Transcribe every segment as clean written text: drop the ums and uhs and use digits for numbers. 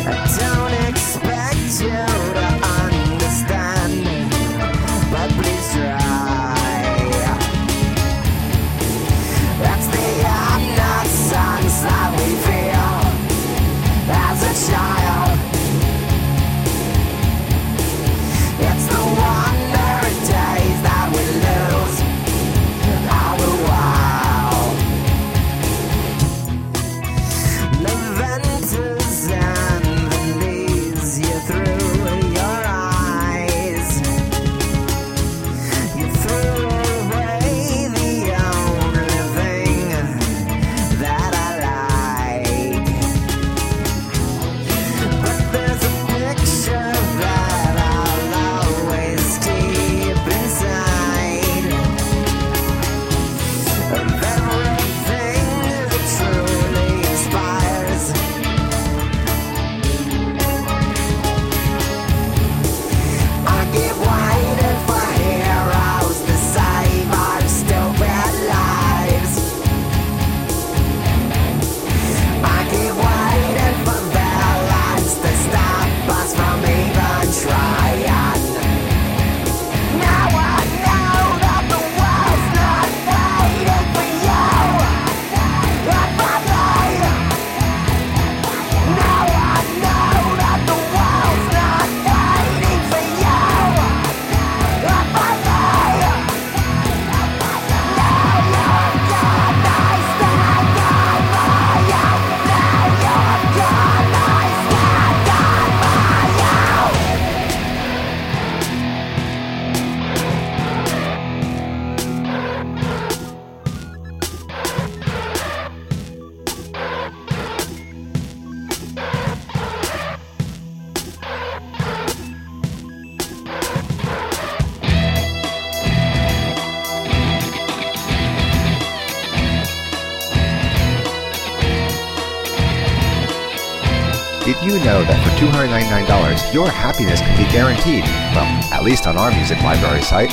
Did you know that for $299, your happiness can be guaranteed? Well, at least on our music library site.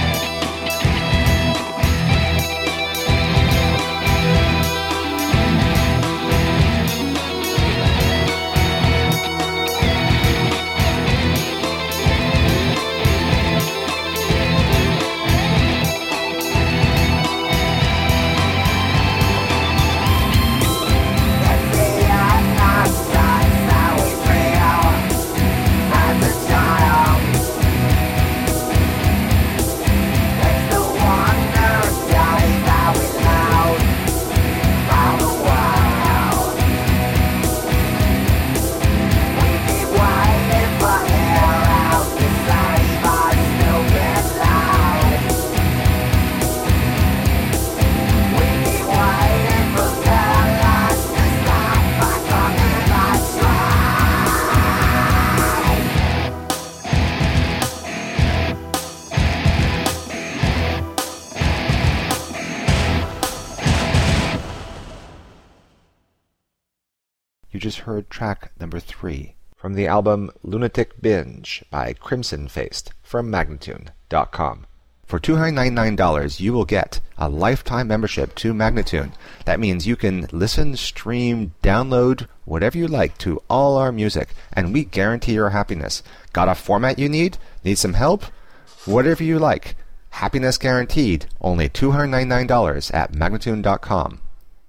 You just heard track number 3 from the album Lunatic Binge by Crimson Faced from Magnatune.com. For $299, you will get a lifetime membership to Magnatune. That means you can listen, stream, download, whatever you like to all our music, and we guarantee your happiness. Got a format you need? Need some help? Whatever you like. Happiness guaranteed. Only $299 at Magnatune.com.